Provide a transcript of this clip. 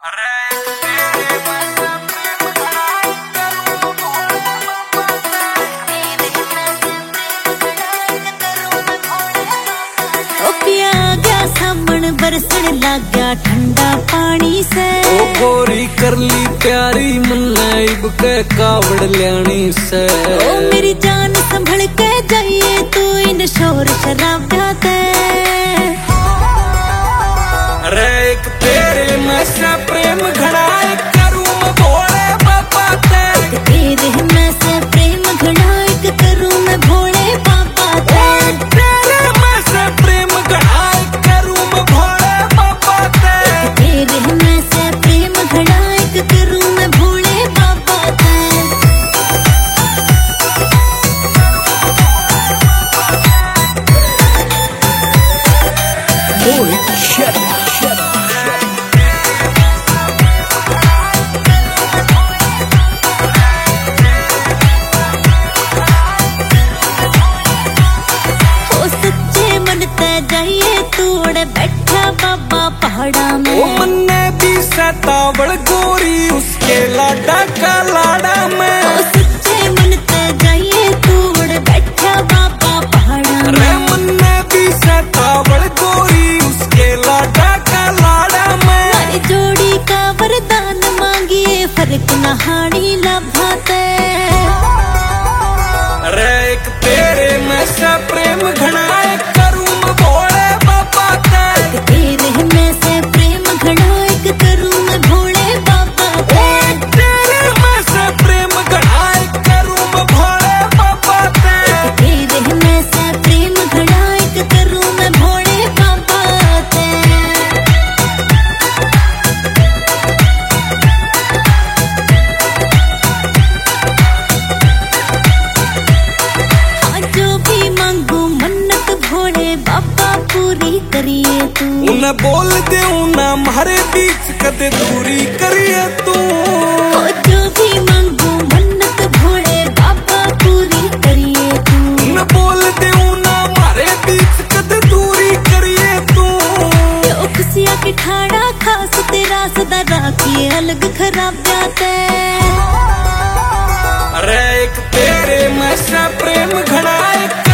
बरसण लग गया ठंडा पानी से। ओ गोरी कर ली प्यारी मुन्नाइब के कावड़ ल्याणी से। ओ मेरी जान संभल के जाइए तू इन शोर शराबा ते। अरे एक तेरे में से प्रेम घड़ा एक करूं मैं भोले बाबा ते। तेरे में से प्रेम घड़ा एक करूं मैं भोले बाबा ते। तेरे में से प्रेम घड़ा एक करूं मैं भोले बाबा ते। तेरे में से प्रेम घड़ा एक करूं मैं भोले बाबा ते। Holy shit, shit, सच्चे मन ते जाइए तोड़ बैठा बाबा पहाड़ा में। ओ मन्ने भी सतावड़ गोरी उसके लाडा का लाड़ा में। ओ सच्चे मन ते जाइए तोड़ बैठा बाबा पहाड़ा में। अरे मन्ने भी सतावड़ गोरी उसके लाडा का लाड़ा में। हमारी जोड़ी का वरदान मांगिए फर्क नहानी लभाते। अरे एक तेरे में से प्रेम घड़ा एक करूं मैं भोले बाबा ते। तेरे में से प्रेम घड़ा एक करूं मैं भोले बाबा ते। तेरे में से प्रेम घड़ा एक करूं मैं भोले बाबा ते। तेरे में से प्रेम घड़ा एक करूं मैं भोले बाबा ते। हाँ जो भी मांगू मन्नत भोले बाबा पूरी करिए तू। उन्हें बोल दे ना हमारे बीच कदे दूरी करिए तू। ओ जो भी मांगू मन्नत भोले बाबा पूरी करिए तू। उन्हें बोल दे ना हमारे बीच कदे दूरी करिए तू। यो खुशियाँ की ठाड़ा खास तेरा सदा राखिए अलग खराब जाते। अरे एक तेरे में से प्रेम घड़ा एक